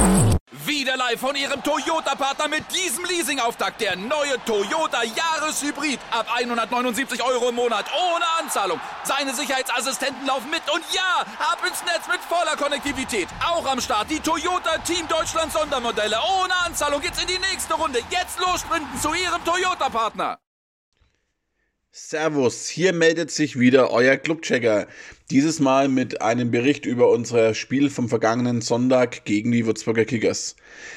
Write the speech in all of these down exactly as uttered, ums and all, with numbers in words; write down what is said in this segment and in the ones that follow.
Wieder live von Ihrem Toyota-Partner mit diesem Leasing-Auftakt. Der neue Toyota Jahreshybrid. Ab hundertneunundsiebzig Euro im Monat. Ohne Anzahlung. Seine Sicherheitsassistenten laufen mit. Und ja, ab ins Netz mit voller Konnektivität. Auch am Start die Toyota Team Deutschland Sondermodelle. Ohne Anzahlung geht's in die nächste Runde. Jetzt los sprinten zu Ihrem Toyota-Partner. Servus, hier meldet sich wieder euer Clubchecker. Dieses Mal mit einem Bericht über unser Spiel vom vergangenen Sonntag gegen die Würzburger Kickers.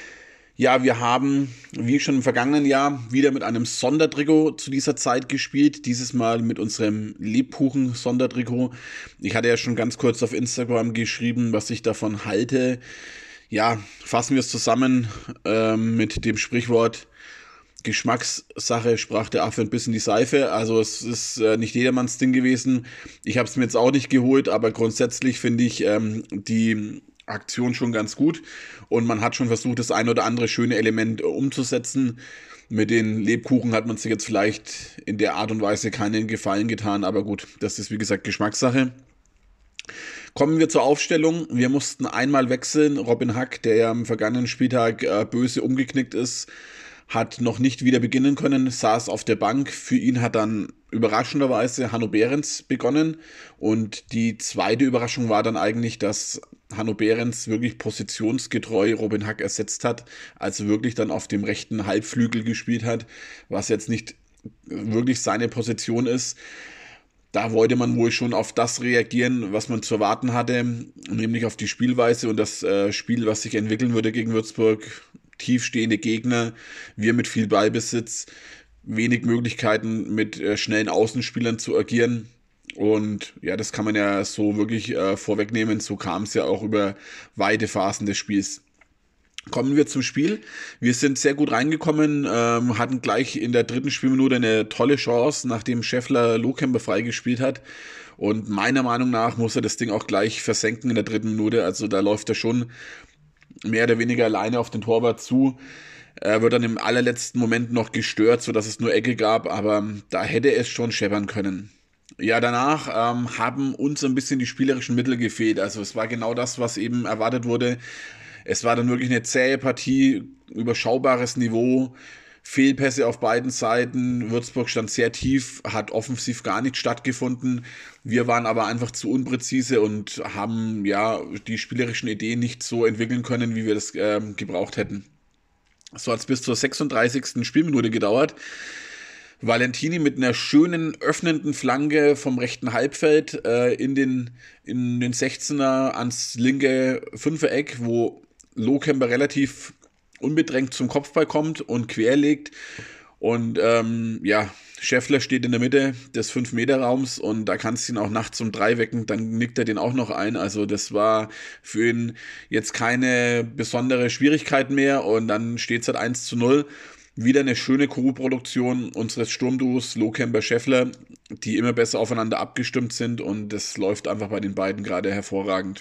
Ja, wir haben, wie schon im vergangenen Jahr, wieder mit einem Sondertrikot zu dieser Zeit gespielt. Dieses Mal mit unserem Lebkuchen-Sondertrikot. Ich hatte ja schon ganz kurz auf Instagram geschrieben, was ich davon halte. Ja, fassen wir es zusammen äh, mit dem Sprichwort: Geschmackssache, sprach der Affe ein bisschen die Seife. Also es ist äh, nicht jedermanns Ding gewesen. Ich habe es mir jetzt auch nicht geholt, aber grundsätzlich finde ich ähm, die Aktion schon ganz gut. Und man hat schon versucht, das ein oder andere schöne Element äh, umzusetzen. Mit den Lebkuchen hat man sich jetzt vielleicht in der Art und Weise keinen Gefallen getan. Aber gut, das ist wie gesagt Geschmackssache. Kommen wir zur Aufstellung. Wir mussten einmal wechseln. Robin Hack, der ja am vergangenen Spieltag äh, böse umgeknickt ist, hat noch nicht wieder beginnen können, saß auf der Bank. Für ihn hat dann überraschenderweise Hanno Behrens begonnen. Und die zweite Überraschung war dann eigentlich, dass Hanno Behrens wirklich positionsgetreu Robin Hack ersetzt hat, also wirklich dann auf dem rechten Halbflügel gespielt hat, was jetzt nicht wirklich seine Position ist. Da wollte man wohl schon auf das reagieren, was man zu erwarten hatte, nämlich auf die Spielweise und das äh, Spiel, was sich entwickeln würde gegen Würzburg. Tiefstehende Gegner, wir mit viel Ballbesitz, wenig Möglichkeiten mit äh, schnellen Außenspielern zu agieren. Und ja, das kann man ja so wirklich äh, vorwegnehmen. So kam es ja auch über weite Phasen des Spiels. Kommen wir zum Spiel. Wir sind sehr gut reingekommen, ähm, hatten gleich in der dritten Spielminute eine tolle Chance, nachdem Scheffler Lohkemper freigespielt hat. Und meiner Meinung nach muss er das Ding auch gleich versenken in der dritten Minute. Also da läuft er schon mehr oder weniger alleine auf den Torwart zu. Er wird dann im allerletzten Moment noch gestört, sodass es nur Ecke gab, aber da hätte es schon scheppern können. Ja, danach ähm, haben uns ein bisschen die spielerischen Mittel gefehlt. Also es war genau das, was eben erwartet wurde. Es war dann wirklich eine zähe Partie, überschaubares Niveau, Fehlpässe auf beiden Seiten. Würzburg stand sehr tief, hat offensiv gar nicht stattgefunden. Wir waren aber einfach zu unpräzise und haben ja die spielerischen Ideen nicht so entwickeln können, wie wir das äh, gebraucht hätten. So hat es bis zur sechsunddreißigsten Spielminute gedauert. Valentini mit einer schönen öffnenden Flanke vom rechten Halbfeld äh, in den, in den sechzehner ans linke Fünfereck, wo Lohkemper relativ unbedrängt zum Kopfball kommt und querlegt. Und ähm, ja, Scheffler steht in der Mitte des fünf Meter Raums und da kannst du ihn auch nachts um drei wecken, dann nickt er den auch noch ein. Also das war für ihn jetzt keine besondere Schwierigkeit mehr und dann steht es halt eins zu null. Wieder eine schöne Co-Produktion unseres Sturmduos Lohkemper-Scheffler, die immer besser aufeinander abgestimmt sind und das läuft einfach bei den beiden gerade hervorragend.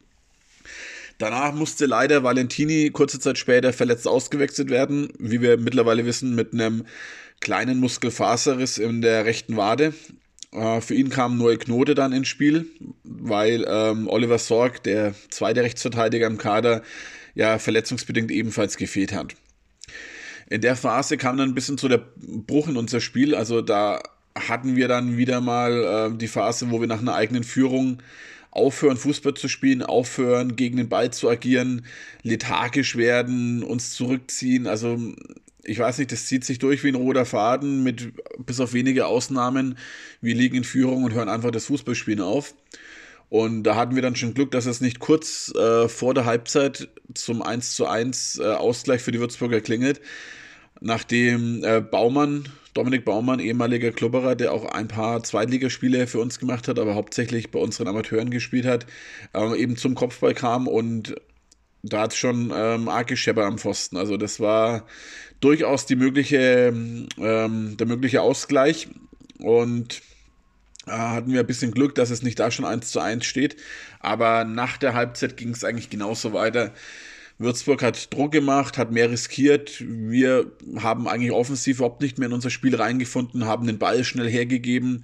Danach musste leider Valentini kurze Zeit später verletzt ausgewechselt werden, wie wir mittlerweile wissen, mit einem kleinen Muskelfaserriss in der rechten Wade. Äh, für ihn kam Noel Knote dann ins Spiel, weil ähm, Oliver Sorg, der zweite Rechtsverteidiger im Kader, ja verletzungsbedingt ebenfalls gefehlt hat. In der Phase kam dann ein bisschen so der Bruch in unser Spiel, also da hatten wir dann wieder mal äh, die Phase, wo wir nach einer eigenen Führung aufhören, Fußball zu spielen, aufhören, gegen den Ball zu agieren, lethargisch werden, uns zurückziehen. Also ich weiß nicht, das zieht sich durch wie ein roter Faden, mit bis auf wenige Ausnahmen. Wir liegen in Führung und hören einfach das Fußballspielen auf. Und da hatten wir dann schon Glück, dass es nicht kurz äh, vor der Halbzeit zum eins zu eins äh, Ausgleich für die Würzburger klingelt, nachdem äh, Baumann, Dominik Baumann, ehemaliger Klubberer, der auch ein paar Zweitligaspiele für uns gemacht hat, aber hauptsächlich bei unseren Amateuren gespielt hat, äh, eben zum Kopfball kam und da hat es schon ähm, arg gescheppert am Pfosten. Also das war durchaus die mögliche, ähm, der mögliche Ausgleich und äh, hatten wir ein bisschen Glück, dass es nicht da schon eins zu eins steht, aber nach der Halbzeit ging es eigentlich genauso weiter. Würzburg hat Druck gemacht, hat mehr riskiert. Wir haben eigentlich offensiv überhaupt nicht mehr in unser Spiel reingefunden, haben den Ball schnell hergegeben.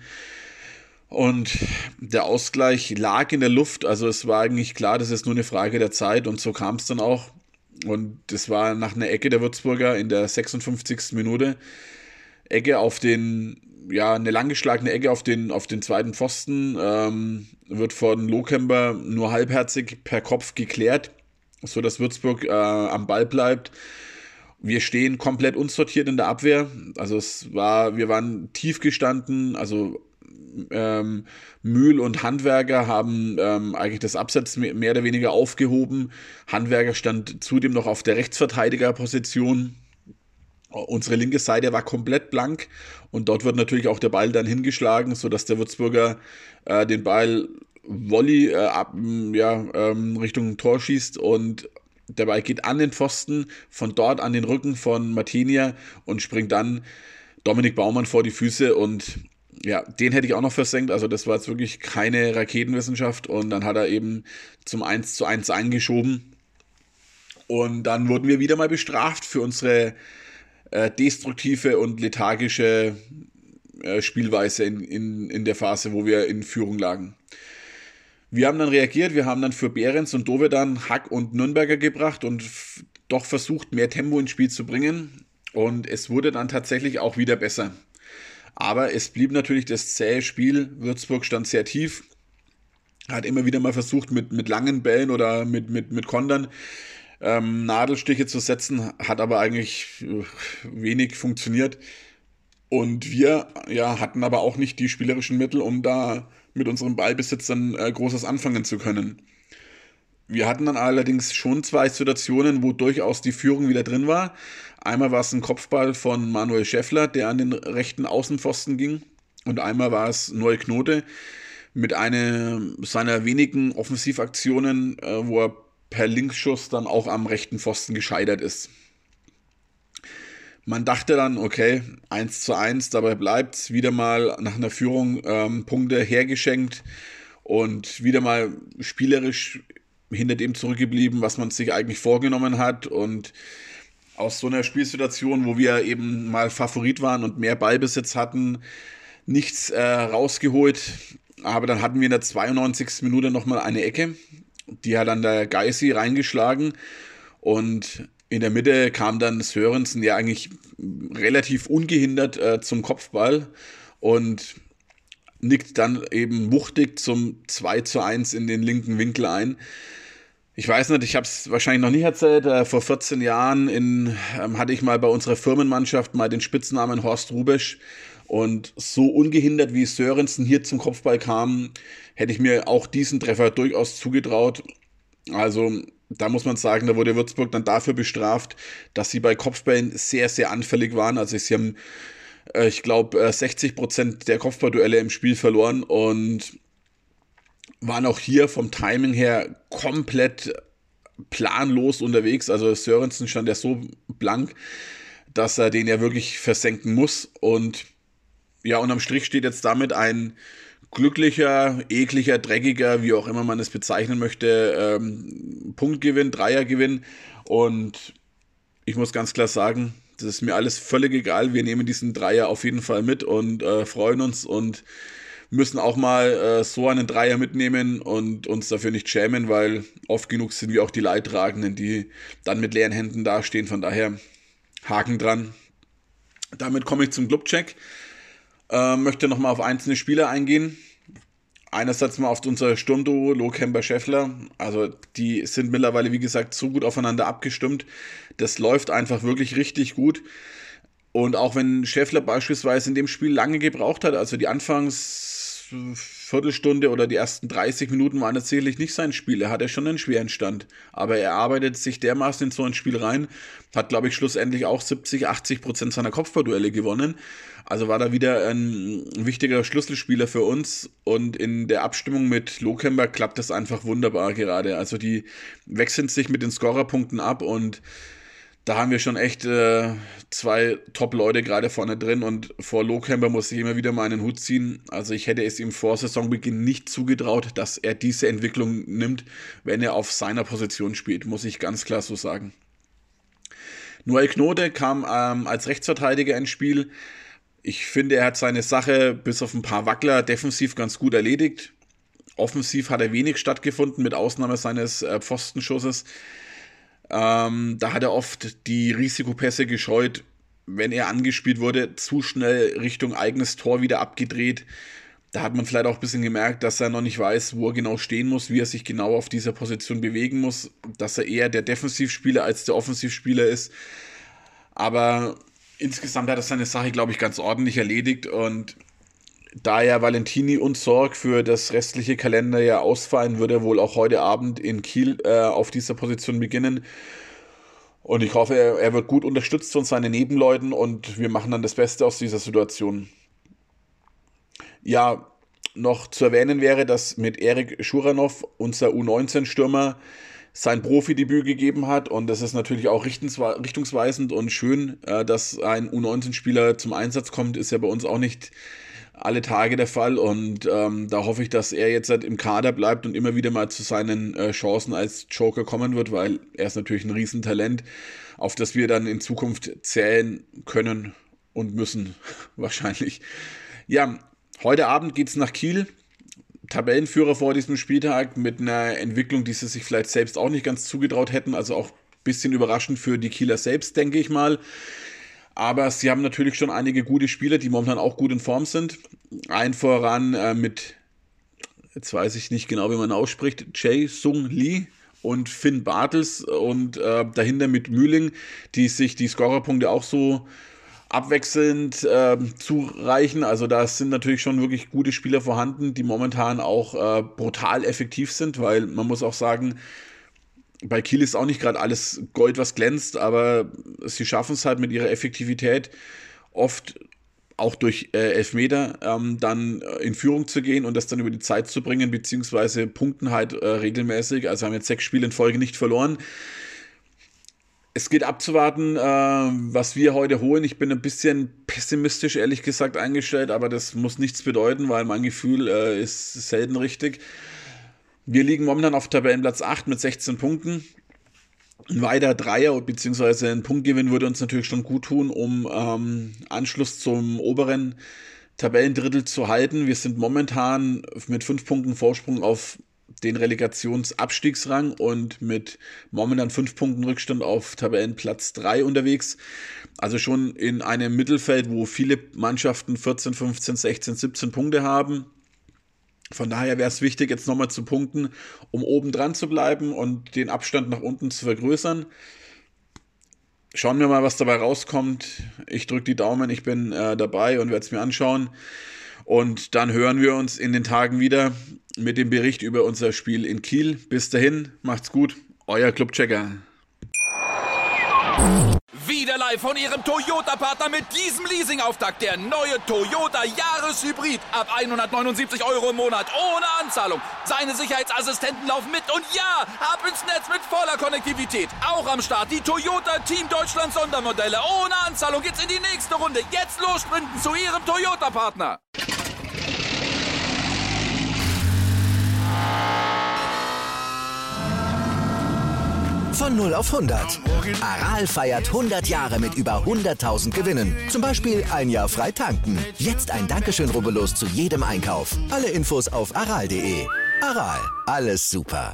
Und der Ausgleich lag in der Luft. Also es war eigentlich klar, das ist nur eine Frage der Zeit. Und so kam es dann auch. Und das war nach einer Ecke der Würzburger in der sechsundfünfzigsten Minute. Ecke auf den, ja, eine langgeschlagene Ecke auf den, auf den zweiten Pfosten, ähm, wird von Lohkemper nur halbherzig per Kopf geklärt, sodass Würzburg äh, am Ball bleibt. Wir stehen komplett unsortiert in der Abwehr. Also es war, wir waren tief gestanden, also ähm, Mühl und Handwerker haben ähm, eigentlich das Abseits mehr, mehr oder weniger aufgehoben. Handwerker stand zudem noch auf der Rechtsverteidigerposition. Unsere linke Seite war komplett blank und dort wird natürlich auch der Ball dann hingeschlagen, sodass der Würzburger äh, den Ball Volley äh, ab, ja, ähm, Richtung Tor schießt und der Ball geht an den Pfosten, von dort an den Rücken von Martinia und springt dann Dominik Baumann vor die Füße und ja, den hätte ich auch noch versenkt, also das war jetzt wirklich keine Raketenwissenschaft und dann hat er eben zum eins zu eins eingeschoben und dann wurden wir wieder mal bestraft für unsere äh, destruktive und lethargische äh, Spielweise in, in, in der Phase, wo wir in Führung lagen. Wir haben dann reagiert, wir haben dann für Behrens und Dovedan Hack und Nürnberger gebracht und f- doch versucht, mehr Tempo ins Spiel zu bringen und es wurde dann tatsächlich auch wieder besser. Aber es blieb natürlich das zähe Spiel. Würzburg stand sehr tief, hat immer wieder mal versucht, mit, mit langen Bällen oder mit, mit, mit Kontern ähm, Nadelstiche zu setzen, hat aber eigentlich äh, wenig funktioniert. Und wir ja, hatten aber auch nicht die spielerischen Mittel, um da mit unserem Ballbesitz dann äh, Großes anfangen zu können. Wir hatten dann allerdings schon zwei Situationen, wo durchaus die Führung wieder drin war. Einmal war es ein Kopfball von Manuel Schäffler, der an den rechten Außenpfosten ging. Und einmal war es Noel Knote mit einer seiner wenigen Offensivaktionen, äh, wo er per Linksschuss dann auch am rechten Pfosten gescheitert ist. Man dachte dann, okay, eins zu eins, dabei bleibt's, wieder mal nach einer Führung ähm, Punkte hergeschenkt und wieder mal spielerisch hinter dem zurückgeblieben, was man sich eigentlich vorgenommen hat und aus so einer Spielsituation, wo wir eben mal Favorit waren und mehr Ballbesitz hatten, nichts äh, rausgeholt, aber dann hatten wir in der zweiundneunzigsten Minute nochmal eine Ecke, die hat dann der Geissi reingeschlagen und in der Mitte kam dann Sörensen ja eigentlich relativ ungehindert äh, zum Kopfball und nickt dann eben wuchtig zum zwei zu eins in den linken Winkel ein. Ich weiß nicht, ich habe es wahrscheinlich noch nicht erzählt, äh, vor vierzehn Jahren in, ähm, hatte ich mal bei unserer Firmenmannschaft mal den Spitznamen Horst Rubesch und so ungehindert wie Sörensen hier zum Kopfball kam, hätte ich mir auch diesen Treffer durchaus zugetraut. Also da muss man sagen, da wurde Würzburg dann dafür bestraft, dass sie bei Kopfbällen sehr, sehr anfällig waren. Also sie haben, äh, ich glaube, äh, sechzig Prozent der Kopfballduelle im Spiel verloren und waren auch hier vom Timing her komplett planlos unterwegs. Also Sörensen stand ja so blank, dass er den ja wirklich versenken muss. Und ja, unterm Strich steht jetzt damit ein glücklicher, ekliger, dreckiger, wie auch immer man es bezeichnen möchte, ähm, Punktgewinn, Dreiergewinn. Und ich muss ganz klar sagen, das ist mir alles völlig egal. Wir nehmen diesen Dreier auf jeden Fall mit und äh, freuen uns und müssen auch mal äh, so einen Dreier mitnehmen und uns dafür nicht schämen, weil oft genug sind wir auch die Leidtragenden, die dann mit leeren Händen dastehen. Von daher Haken dran. Damit komme ich zum Clubcheck. Äh, möchte nochmal auf einzelne Spieler eingehen. Einerseits mal auf unser Sturmduo, Lohkemper Schäffler. Also die sind mittlerweile, wie gesagt, so gut aufeinander abgestimmt. Das läuft einfach wirklich richtig gut. Und auch wenn Schäffler beispielsweise in dem Spiel lange gebraucht hat, also die Anfangsviertelstunde oder die ersten dreißig Minuten waren tatsächlich nicht sein Spiel. Er hatte schon einen schweren Stand. Aber er arbeitet sich dermaßen in so ein Spiel rein, hat, glaube ich, schlussendlich auch siebzig, achtzig Prozent seiner Kopfballduelle gewonnen. Also war da wieder ein wichtiger Schlüsselspieler für uns. Und in der Abstimmung mit Lohkemper klappt das einfach wunderbar gerade. Also die wechseln sich mit den Scorerpunkten ab und da haben wir schon echt äh, zwei Top-Leute gerade vorne drin und vor Lohkemper muss ich immer wieder mal einen Hut ziehen. Also ich hätte es ihm vor Saisonbeginn nicht zugetraut, dass er diese Entwicklung nimmt, wenn er auf seiner Position spielt, muss ich ganz klar so sagen. Noel Knote kam ähm, als Rechtsverteidiger ins Spiel. Ich finde, er hat seine Sache bis auf ein paar Wackler defensiv ganz gut erledigt. Offensiv hat er wenig stattgefunden, mit Ausnahme seines äh, Pfostenschusses. Ähm, da hat er oft die Risikopässe gescheut, wenn er angespielt wurde, zu schnell Richtung eigenes Tor wieder abgedreht. Da hat man vielleicht auch ein bisschen gemerkt, dass er noch nicht weiß, wo er genau stehen muss, wie er sich genau auf dieser Position bewegen muss, dass er eher der Defensivspieler als der Offensivspieler ist. Aber insgesamt hat er seine Sache, glaube ich, ganz ordentlich erledigt, und da ja Valentini und Sorg für das restliche Kalenderjahr ausfallen, wird er wohl auch heute Abend in Kiel äh, auf dieser Position beginnen. Und ich hoffe, er, er wird gut unterstützt von seinen Nebenleuten, und wir machen dann das Beste aus dieser Situation. Ja, noch zu erwähnen wäre, dass mit Erik Schuranov, unser U neunzehn Stürmer, sein Profidebüt gegeben hat, und das ist natürlich auch richtungsweisend und schön, dass ein U neunzehn Spieler zum Einsatz kommt, ist ja bei uns auch nicht alle Tage der Fall, und ähm, da hoffe ich, dass er jetzt halt im Kader bleibt und immer wieder mal zu seinen äh, Chancen als Joker kommen wird, weil er ist natürlich ein Riesentalent, auf das wir dann in Zukunft zählen können und müssen, wahrscheinlich. Ja, heute Abend geht's nach Kiel, Tabellenführer vor diesem Spieltag, mit einer Entwicklung, die sie sich vielleicht selbst auch nicht ganz zugetraut hätten, also auch ein bisschen überraschend für die Kieler selbst, denke ich mal. Aber sie haben natürlich schon einige gute Spieler, die momentan auch gut in Form sind. Ein voran äh, mit, jetzt weiß ich nicht genau, wie man ausspricht, Jae-Sung Lee und Finn Bartels, und äh, dahinter mit Mühling, die sich die Scorerpunkte auch so abwechselnd äh, zureichen. Also da sind natürlich schon wirklich gute Spieler vorhanden, die momentan auch äh, brutal effektiv sind, weil man muss auch sagen, bei Kiel ist auch nicht gerade alles Gold, was glänzt, aber sie schaffen es halt mit ihrer Effektivität oft auch durch äh, Elfmeter ähm, dann in Führung zu gehen und das dann über die Zeit zu bringen, beziehungsweise punkten halt äh, regelmäßig. Also haben jetzt sechs Spiele in Folge nicht verloren. Es geht abzuwarten, äh, was wir heute holen. Ich bin ein bisschen pessimistisch, ehrlich gesagt, eingestellt, aber das muss nichts bedeuten, weil mein Gefühl äh, ist selten richtig. Wir liegen momentan auf Tabellenplatz acht mit sechzehn Punkten. Ein weiterer Dreier bzw. ein Punktgewinn würde uns natürlich schon gut tun, um ähm, Anschluss zum oberen Tabellendrittel zu halten. Wir sind momentan mit fünf Punkten Vorsprung auf den Relegationsabstiegsrang und mit momentan fünf Punkten Rückstand auf Tabellenplatz drei unterwegs. Also schon in einem Mittelfeld, wo viele Mannschaften vierzehn, fünfzehn, sechzehn, siebzehn Punkte haben. Von daher wäre es wichtig, jetzt nochmal zu punkten, um oben dran zu bleiben und den Abstand nach unten zu vergrößern. Schauen wir mal, was dabei rauskommt. Ich drücke die Daumen, ich bin äh, dabei und werde es mir anschauen. Und dann hören wir uns in den Tagen wieder mit dem Bericht über unser Spiel in Kiel. Bis dahin, macht's gut, euer Clubchecker. Wieder live von Ihrem Toyota-Partner mit diesem Leasing-Auftakt. Der neue Toyota Jahreshybrid. Ab hundertneunundsiebzig Euro im Monat. Ohne Anzahlung. Seine Sicherheitsassistenten laufen mit. Und ja, ab ins Netz mit voller Konnektivität. Auch am Start die Toyota Team Deutschland Sondermodelle. Ohne Anzahlung geht's in die nächste Runde. Jetzt los sprinten zu Ihrem Toyota-Partner. Von null auf hundert. Aral feiert hundert Jahre mit über hunderttausend Gewinnen. Zum Beispiel ein Jahr frei tanken. Jetzt ein Dankeschön, rubbellos zu jedem Einkauf. Alle Infos auf aral punkt de. Aral, alles super.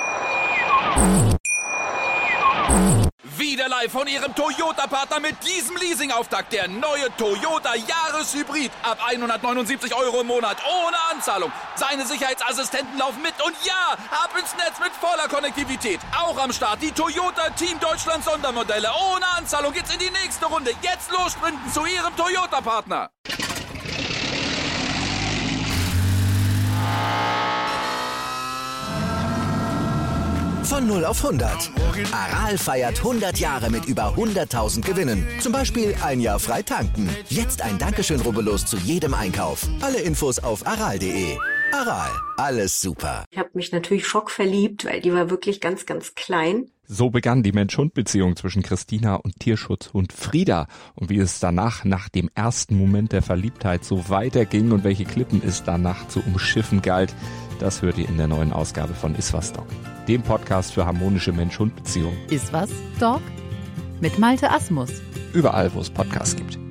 Wieder live von Ihrem Toyota-Partner mit diesem Leasing-Auftakt. Der neue Toyota Jahreshybrid. Ab hundertneunundsiebzig Euro im Monat. Ohne Anzahlung. Seine Sicherheitsassistenten laufen mit. Und ja, ab ins Netz mit voller Konnektivität. Auch am Start die Toyota Team Deutschland Sondermodelle. Ohne Anzahlung geht's in die nächste Runde. Jetzt los sprinten zu Ihrem Toyota-Partner. Von null auf hundert. Aral feiert hundert Jahre mit über hunderttausend Gewinnen. Zum Beispiel ein Jahr frei tanken. Jetzt ein Dankeschön, rubbellos zu jedem Einkauf. Alle Infos auf aral punkt de. Aral, alles super. Ich habe mich natürlich schockverliebt, weil die war wirklich ganz, ganz klein. So begann die Mensch-Hund-Beziehung zwischen Christina und Tierschutzhund Frieda. Und wie es danach, nach dem ersten Moment der Verliebtheit, so weiterging und welche Klippen es danach zu umschiffen galt, das hört ihr in der neuen Ausgabe von Iswas Dog, dem Podcast für harmonische Mensch-Hund-Beziehungen. Iswas Dog mit Malte Asmus. Überall, wo es Podcasts gibt.